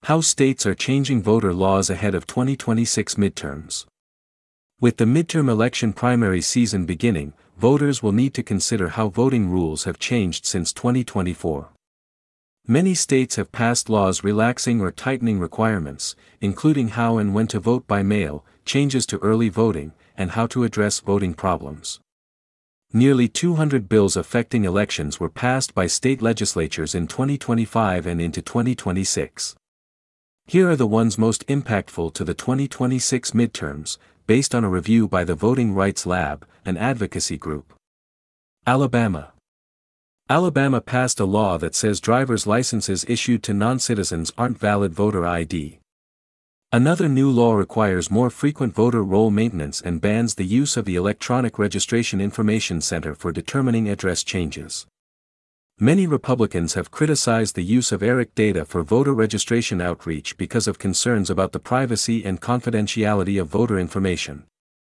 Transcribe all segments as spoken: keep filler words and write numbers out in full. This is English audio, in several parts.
How states are changing voter laws ahead of twenty twenty-six midterms. With the midterm election primary season beginning, voters will need to consider how voting rules have changed since twenty twenty-four. Many states have passed laws relaxing or tightening requirements, including how and when to vote by mail, changes to early voting, and how to address voting problems. Nearly two hundred bills affecting elections were passed by state legislatures in twenty twenty-five and into twenty twenty-six. Here are the ones most impactful to the twenty twenty-six midterms, based on a review by the Voting Rights Lab, an advocacy group. Alabama. Alabama passed a law that says driver's licenses issued to non-citizens aren't valid voter I D. Another new law requires more frequent voter roll maintenance and bans the use of the Electronic Registration Information Center for determining address changes. Many Republicans have criticized the use of ERIC data for voter registration outreach because of concerns about the privacy and confidentiality of voter information.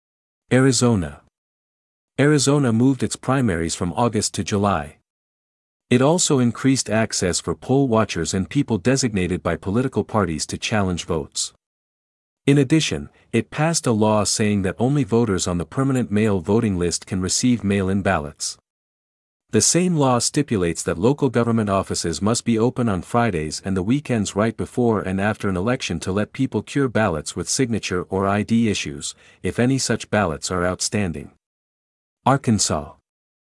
Arizona. Arizona moved its primaries from August to July. It also increased access for poll watchers and people designated by political parties to challenge votes. In addition, it passed a law saying that only voters on the permanent mail voting list can receive mail-in ballots. The same law stipulates that local government offices must be open on Fridays and the weekends right before and after an election to let people cure ballots with signature or I D issues, if any such ballots are outstanding. Arkansas.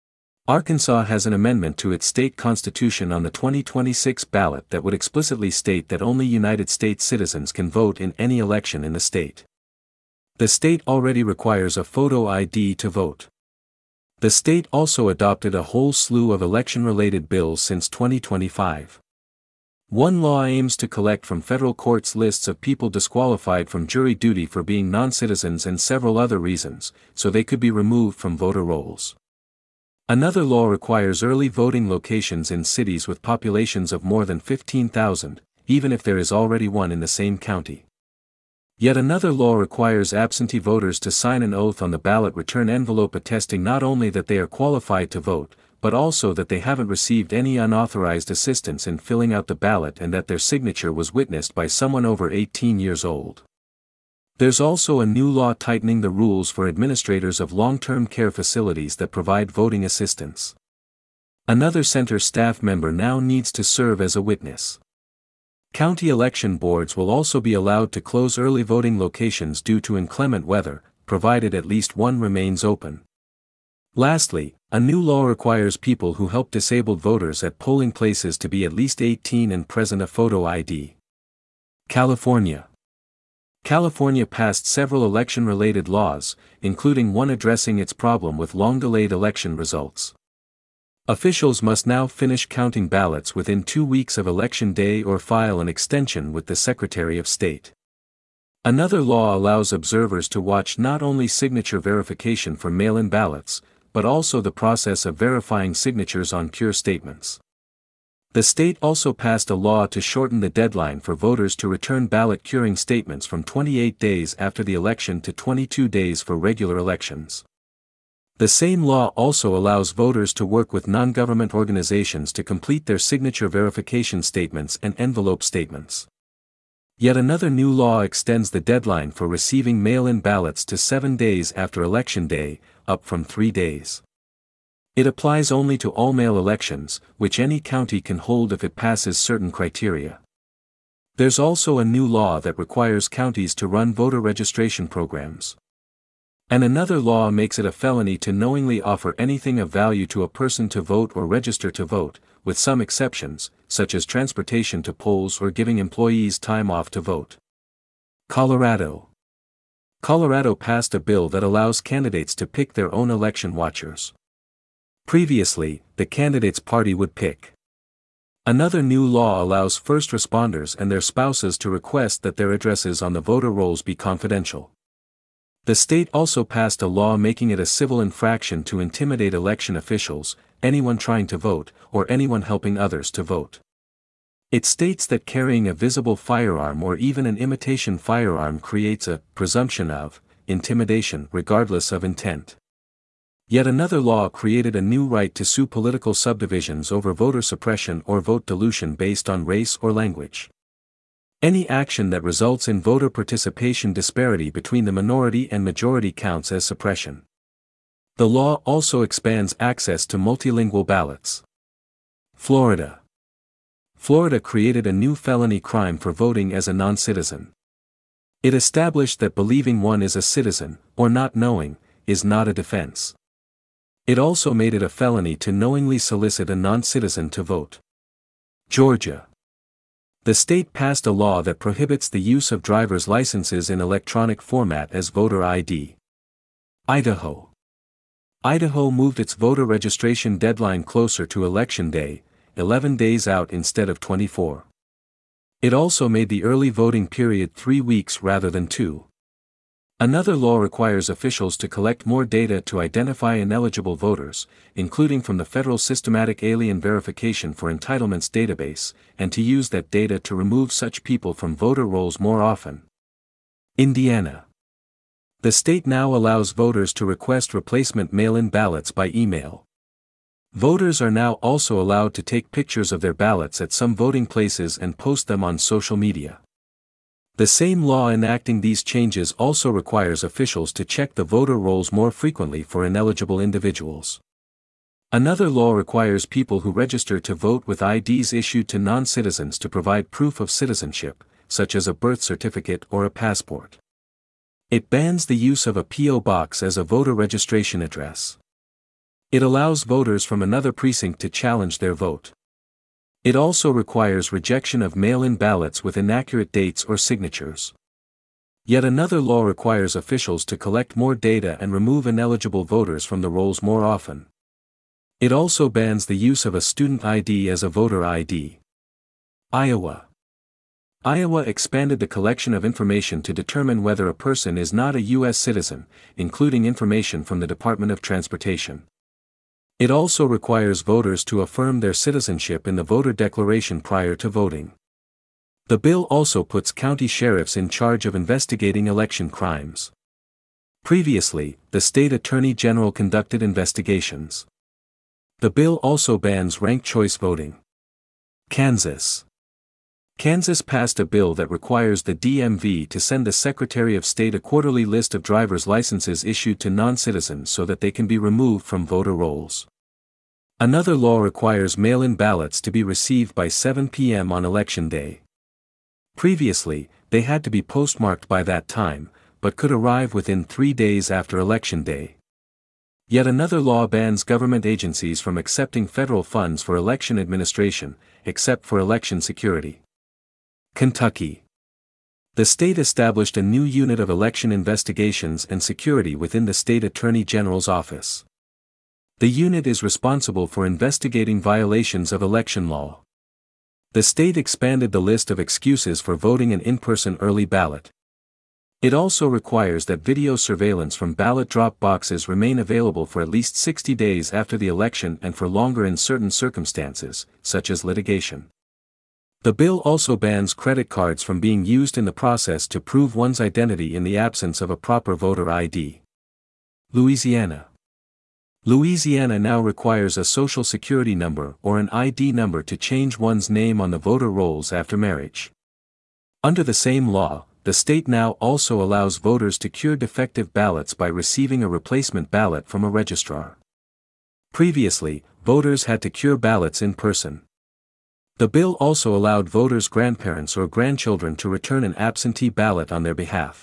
Arkansas has an amendment to its state constitution on the twenty twenty-six ballot that would explicitly state that only United States citizens can vote in any election in the state. The state already requires a photo I D to vote. The state also adopted a whole slew of election-related bills since twenty twenty-five. One law aims to collect from federal courts lists of people disqualified from jury duty for being non-citizens and several other reasons, so they could be removed from voter rolls. Another law requires early voting locations in cities with populations of more than fifteen thousand, even if there is already one in the same county. Yet another law requires absentee voters to sign an oath on the ballot return envelope attesting not only that they are qualified to vote, but also that they haven't received any unauthorized assistance in filling out the ballot and that their signature was witnessed by someone over eighteen years old. There's also a new law tightening the rules for administrators of long-term care facilities that provide voting assistance. Another center staff member now needs to serve as a witness. County election boards will also be allowed to close early voting locations due to inclement weather, provided at least one remains open. Lastly, a new law requires people who help disabled voters at polling places to be at least eighteen and present a photo I D. California. California passed several election-related laws, including one addressing its problem with long-delayed election results. Officials must now finish counting ballots within two weeks of Election Day or file an extension with the Secretary of State. Another law allows observers to watch not only signature verification for mail-in ballots, but also the process of verifying signatures on cure statements. The state also passed a law to shorten the deadline for voters to return ballot curing statements from twenty-eight days after the election to twenty-two days for regular elections. The same law also allows voters to work with non-government organizations to complete their signature verification statements and envelope statements. Yet another new law extends the deadline for receiving mail-in ballots to seven days after Election Day, up from three days. It applies only to all mail elections, which any county can hold if it passes certain criteria. There's also a new law that requires counties to run voter registration programs. And another law makes it a felony to knowingly offer anything of value to a person to vote or register to vote, with some exceptions, such as transportation to polls or giving employees time off to vote. Colorado. Colorado passed a bill that allows candidates to pick their own election watchers. Previously, the candidate's party would pick. Another new law allows first responders and their spouses to request that their addresses on the voter rolls be confidential. The state also passed a law making it a civil infraction to intimidate election officials, anyone trying to vote, or anyone helping others to vote. It states that carrying a visible firearm or even an imitation firearm creates a presumption of intimidation regardless of intent. Yet another law created a new right to sue political subdivisions over voter suppression or vote dilution based on race or language. Any action that results in voter participation disparity between the minority and majority counts as suppression. The law also expands access to multilingual ballots. Florida. Florida created a new felony crime for voting as a non-citizen. It established that believing one is a citizen, or not knowing, is not a defense. It also made it a felony to knowingly solicit a non-citizen to vote. Georgia. The state passed a law that prohibits the use of driver's licenses in electronic format as voter I D. Idaho. Idaho moved its voter registration deadline closer to Election Day, eleven days out instead of twenty-four. It also made the early voting period three weeks rather than two. Another law requires officials to collect more data to identify ineligible voters, including from the Federal Systematic Alien Verification for Entitlements database, and to use that data to remove such people from voter rolls more often. Indiana. The state now allows voters to request replacement mail-in ballots by email. Voters are now also allowed to take pictures of their ballots at some voting places and post them on social media. The same law enacting these changes also requires officials to check the voter rolls more frequently for ineligible individuals. Another law requires people who register to vote with I Ds issued to non-citizens to provide proof of citizenship, such as a birth certificate or a passport. It bans the use of a P O box as a voter registration address. It allows voters from another precinct to challenge their vote. It also requires rejection of mail-in ballots with inaccurate dates or signatures. Yet another law requires officials to collect more data and remove ineligible voters from the rolls more often. It also bans the use of a student I D as a voter I D. Iowa. Iowa expanded the collection of information to determine whether a person is not a U S citizen, including information from the Department of Transportation. It also requires voters to affirm their citizenship in the voter declaration prior to voting. The bill also puts county sheriffs in charge of investigating election crimes. Previously, the state attorney general conducted investigations. The bill also bans ranked choice voting. Kansas. Kansas passed a bill that requires the D M V to send the Secretary of State a quarterly list of driver's licenses issued to non-citizens so that they can be removed from voter rolls. Another law requires mail-in ballots to be received by seven p m on Election Day. Previously, they had to be postmarked by that time, but could arrive within three days after Election Day. Yet another law bans government agencies from accepting federal funds for election administration, except for election security. Kentucky. The state established a new unit of election investigations and security within the state attorney general's office. The unit is responsible for investigating violations of election law. The state expanded the list of excuses for voting an in-person early ballot. It also requires that video surveillance from ballot drop boxes remain available for at least sixty days after the election and for longer in certain circumstances, such as litigation. The bill also bans credit cards from being used in the process to prove one's identity in the absence of a proper voter I D. Louisiana. Louisiana now requires a social security number or an I D number to change one's name on the voter rolls after marriage. Under the same law, the state now also allows voters to cure defective ballots by receiving a replacement ballot from a registrar. Previously, voters had to cure ballots in person. The bill also allowed voters' grandparents or grandchildren to return an absentee ballot on their behalf.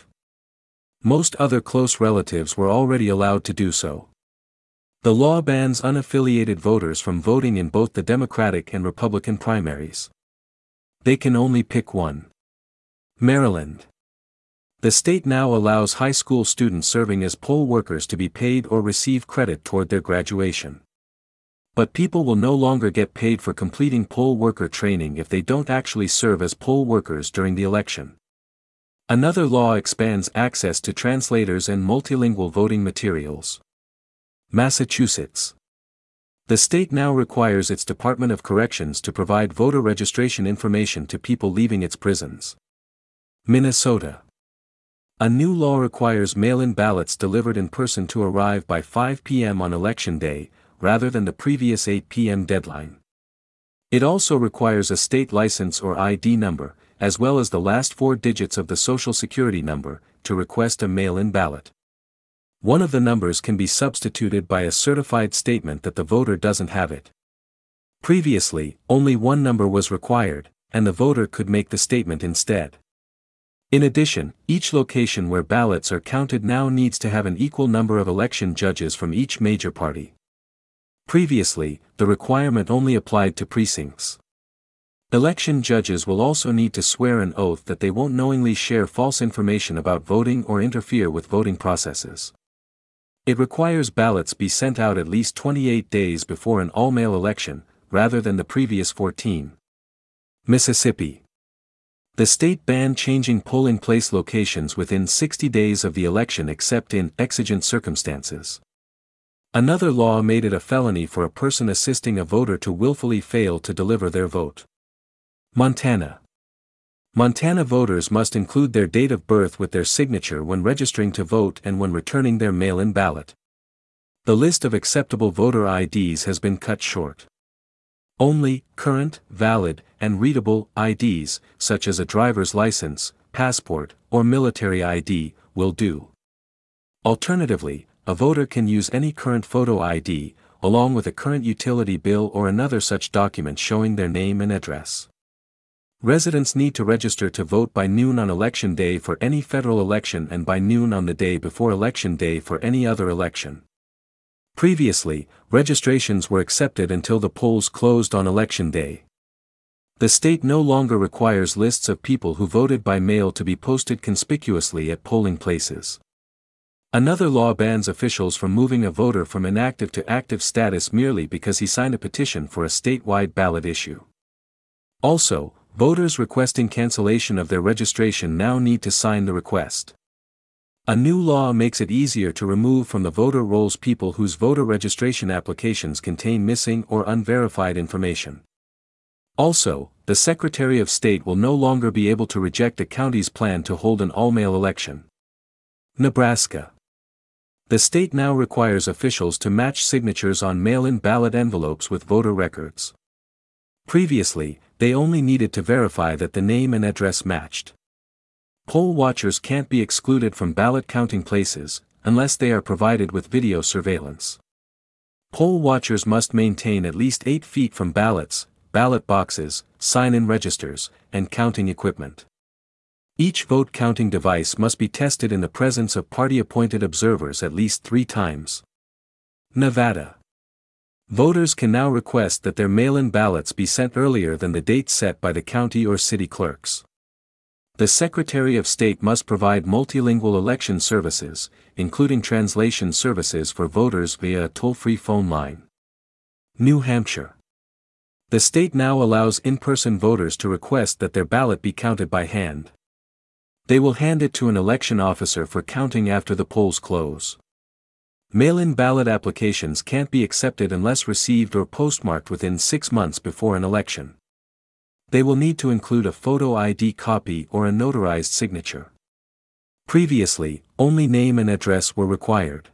Most other close relatives were already allowed to do so. The law bans unaffiliated voters from voting in both the Democratic and Republican primaries. They can only pick one. Maryland. The state now allows high school students serving as poll workers to be paid or receive credit toward their graduation. But people will no longer get paid for completing poll worker training if they don't actually serve as poll workers during the election. Another law expands access to translators and multilingual voting materials. Massachusetts. The state now requires its Department of Corrections to provide voter registration information to people leaving its prisons. Minnesota. A new law requires mail-in ballots delivered in person to arrive by five p m on Election Day, rather than the previous eight p m deadline. It also requires a state license or I D number, as well as the last four digits of the Social Security number, to request a mail-in ballot. One of the numbers can be substituted by a certified statement that the voter doesn't have it. Previously, only one number was required, and the voter could make the statement instead. In addition, each location where ballots are counted now needs to have an equal number of election judges from each major party. Previously, the requirement only applied to precincts. Election judges will also need to swear an oath that they won't knowingly share false information about voting or interfere with voting processes. It requires ballots be sent out at least twenty-eight days before an all-mail election, rather than the previous fourteen. Mississippi. The state banned changing polling place locations within sixty days of the election except in exigent circumstances. Another law made it a felony for a person assisting a voter to willfully fail to deliver their vote. Montana. Montana voters must include their date of birth with their signature when registering to vote and when returning their mail-in ballot. The list of acceptable voter I Ds has been cut short. Only current, valid, and readable I Ds, such as a driver's license, passport, or military I D, will do. Alternatively, a voter can use any current photo I D, along with a current utility bill or another such document showing their name and address. Residents need to register to vote by noon on election day for any federal election and by noon on the day before election day for any other election. Previously, registrations were accepted until the polls closed on election day. The state no longer requires lists of people who voted by mail to be posted conspicuously at polling places. Another law bans officials from moving a voter from inactive to active status merely because he signed a petition for a statewide ballot issue. Also, voters requesting cancellation of their registration now need to sign the request. A new law makes it easier to remove from the voter rolls people whose voter registration applications contain missing or unverified information. Also, the Secretary of State will no longer be able to reject a county's plan to hold an all-mail election. Nebraska. The state now requires officials to match signatures on mail-in ballot envelopes with voter records. Previously, they only needed to verify that the name and address matched. Poll watchers can't be excluded from ballot counting places, unless they are provided with video surveillance. Poll watchers must maintain at least eight feet from ballots, ballot boxes, sign-in registers, and counting equipment. Each vote counting device must be tested in the presence of party-appointed observers at least three times. Nevada. Voters can now request that their mail-in ballots be sent earlier than the date set by the county or city clerks. The Secretary of State must provide multilingual election services, including translation services for voters via a toll-free phone line. New Hampshire. The state now allows in-person voters to request that their ballot be counted by hand. They will hand it to an election officer for counting after the polls close. Mail-in ballot applications can't be accepted unless received or postmarked within six months before an election. They will need to include a photo I D copy or a notarized signature. Previously, only name and address were required.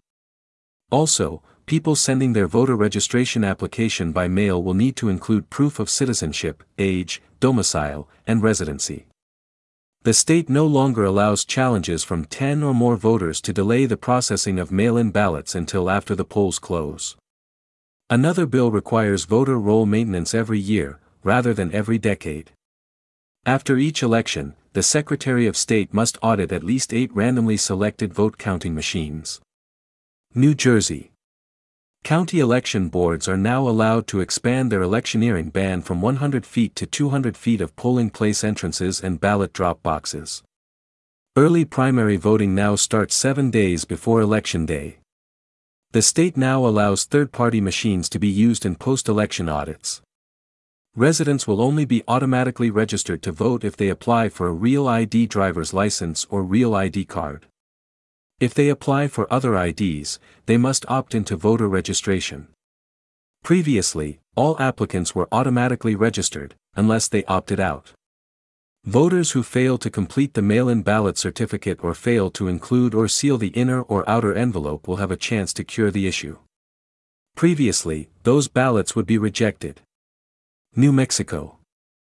Also, people sending their voter registration application by mail will need to include proof of citizenship, age, domicile, and residency. The state no longer allows challenges from ten or more voters to delay the processing of mail-in ballots until after the polls close. Another bill requires voter roll maintenance every year, rather than every decade. After each election, the Secretary of State must audit at least eight randomly selected vote counting machines. New Jersey. County election boards are now allowed to expand their electioneering ban from one hundred feet to two hundred feet of polling place entrances and ballot drop boxes. Early primary voting now starts seven days before Election Day. The state now allows third-party machines to be used in post-election audits. Residents will only be automatically registered to vote if they apply for a Real I D driver's license or Real I D card. If they apply for other I Ds, they must opt into voter registration. Previously, all applicants were automatically registered, unless they opted out. Voters who fail to complete the mail-in ballot certificate or fail to include or seal the inner or outer envelope will have a chance to cure the issue. Previously, those ballots would be rejected. New Mexico.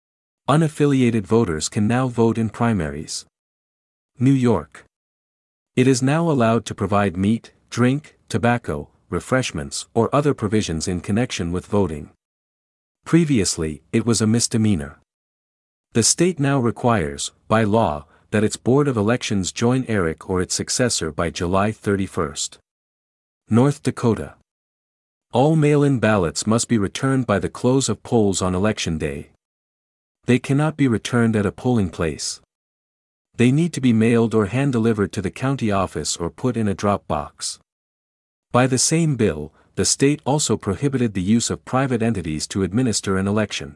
Unaffiliated voters can now vote in primaries. New York. It is now allowed to provide meat, drink, tobacco, refreshments, or other provisions in connection with voting. Previously, it was a misdemeanor. The state now requires, by law, that its Board of Elections join E R I C or its successor by July thirty-first. North Dakota. All mail-in ballots must be returned by the close of polls on Election Day. They cannot be returned at a polling place. They need to be mailed or hand-delivered to the county office or put in a drop box. By the same bill, the state also prohibited the use of private entities to administer an election.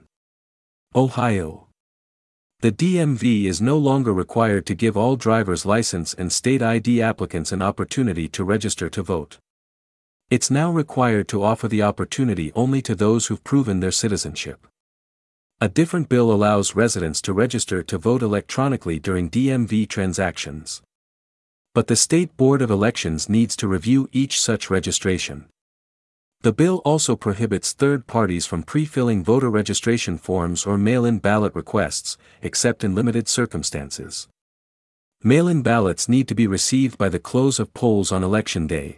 Ohio. The D M V is no longer required to give all driver's license and state I D applicants an opportunity to register to vote. It's now required to offer the opportunity only to those who've proven their citizenship. A different bill allows residents to register to vote electronically during D M V transactions. But the State Board of Elections needs to review each such registration. The bill also prohibits third parties from pre-filling voter registration forms or mail-in ballot requests, except in limited circumstances. Mail-in ballots need to be received by the close of polls on Election Day.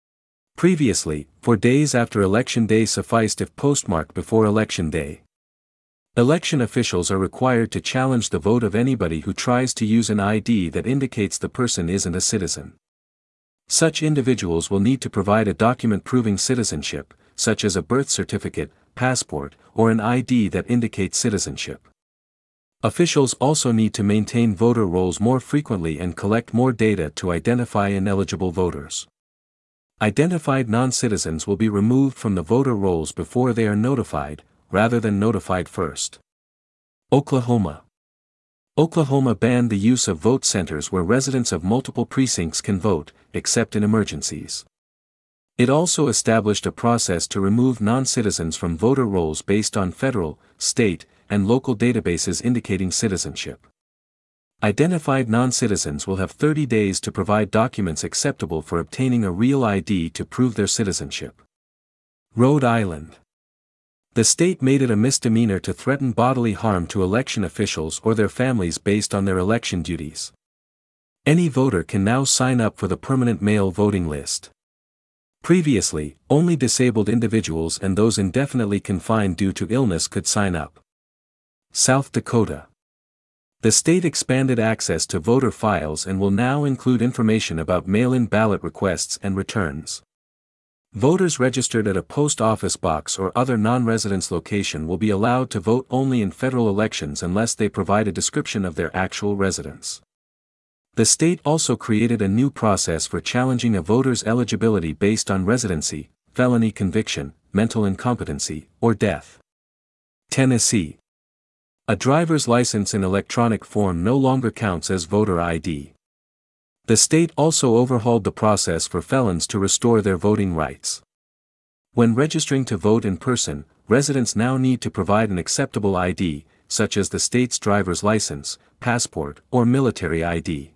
Previously, four days after Election Day sufficed if postmarked before Election Day. Election officials are required to challenge the vote of anybody who tries to use an I D that indicates the person isn't a citizen. Such individuals will need to provide a document proving citizenship, such as a birth certificate, passport, or an I D that indicates citizenship. Officials also need to maintain voter rolls more frequently and collect more data to identify ineligible voters. Identified non-citizens will be removed from the voter rolls before they are notified, rather than notified first. Oklahoma. Oklahoma banned the use of vote centers where residents of multiple precincts can vote, except in emergencies. It also established a process to remove non-citizens from voter rolls based on federal, state, and local databases indicating citizenship. Identified non-citizens will have thirty days to provide documents acceptable for obtaining a real I D to prove their citizenship. Rhode Island. The state made it a misdemeanor to threaten bodily harm to election officials or their families based on their election duties. Any voter can now sign up for the permanent mail voting list. Previously, only disabled individuals and those indefinitely confined due to illness could sign up. South Dakota. The state expanded access to voter files and will now include information about mail-in ballot requests and returns. Voters registered at a post office box or other non-residence location will be allowed to vote only in federal elections unless they provide a description of their actual residence. The state also created a new process for challenging a voter's eligibility based on residency, felony conviction, mental incompetency, or death. Tennessee. A driver's license in electronic form no longer counts as voter I D. The state also overhauled the process for felons to restore their voting rights. When registering to vote in person, residents now need to provide an acceptable I D, such as the state's driver's license, passport, or military I D.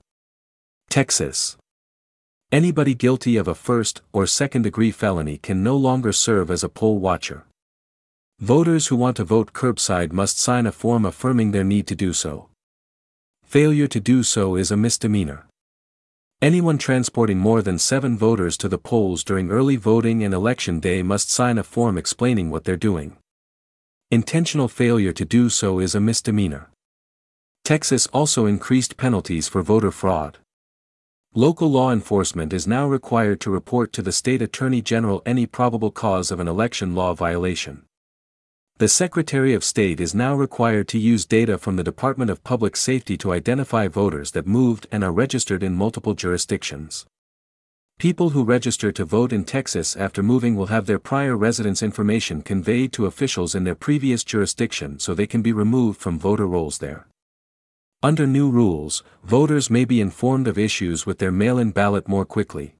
Texas. Anybody guilty of a first or second-degree felony can no longer serve as a poll watcher. Voters who want to vote curbside must sign a form affirming their need to do so. Failure to do so is a misdemeanor. Anyone transporting more than seven voters to the polls during early voting and election day must sign a form explaining what they're doing. Intentional failure to do so is a misdemeanor. Texas also increased penalties for voter fraud. Local law enforcement is now required to report to the state attorney general any probable cause of an election law violation. The Secretary of State is now required to use data from the Department of Public Safety to identify voters that moved and are registered in multiple jurisdictions. People who register to vote in Texas after moving will have their prior residence information conveyed to officials in their previous jurisdiction so they can be removed from voter rolls there. Under new rules, voters may be informed of issues with their mail-in ballot more quickly.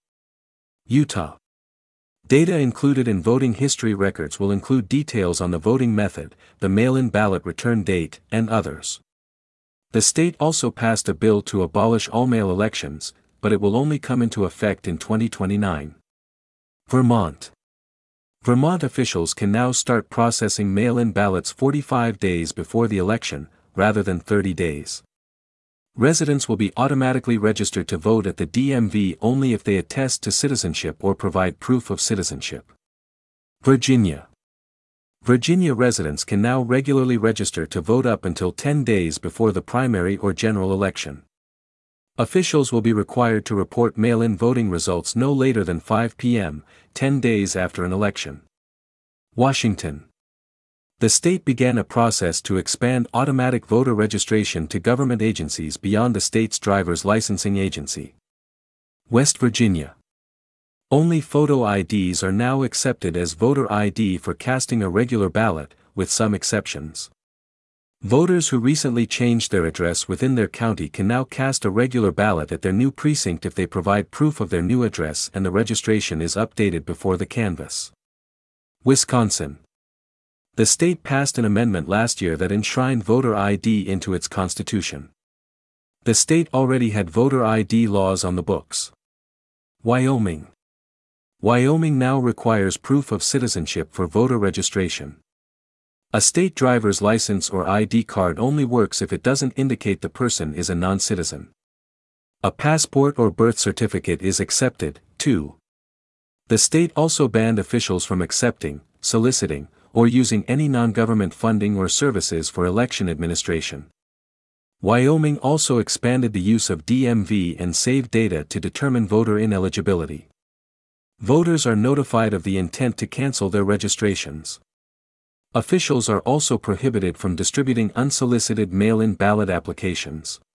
Utah. Data included in voting history records will include details on the voting method, the mail-in ballot return date, and others. The state also passed a bill to abolish all-mail elections, but it will only come into effect in twenty twenty-nine. Vermont. Vermont officials can now start processing mail-in ballots forty-five days before the election, rather than thirty days. Residents will be automatically registered to vote at the D M V only if they attest to citizenship or provide proof of citizenship. Virginia. Virginia residents can now regularly register to vote up until ten days before the primary or general election. Officials will be required to report mail-in voting results no later than five p m, ten days after an election. Washington. The state began a process to expand automatic voter registration to government agencies beyond the state's driver's licensing agency. West Virginia. Only photo I Ds are now accepted as voter I D for casting a regular ballot, with some exceptions. Voters who recently changed their address within their county can now cast a regular ballot at their new precinct if they provide proof of their new address and the registration is updated before the canvass. Wisconsin. The state passed an amendment last year that enshrined voter I D into its constitution. The state already had voter I D laws on the books. Wyoming. Wyoming now requires proof of citizenship for voter registration. A state driver's license or I D card only works if it doesn't indicate the person is a non-citizen. A passport or birth certificate is accepted, too. The state also banned officials from accepting, soliciting, or using any non-government funding or services for election administration. Wyoming also expanded the use of D M V and saved data to determine voter ineligibility. Voters are notified of the intent to cancel their registrations. Officials are also prohibited from distributing unsolicited mail-in ballot applications.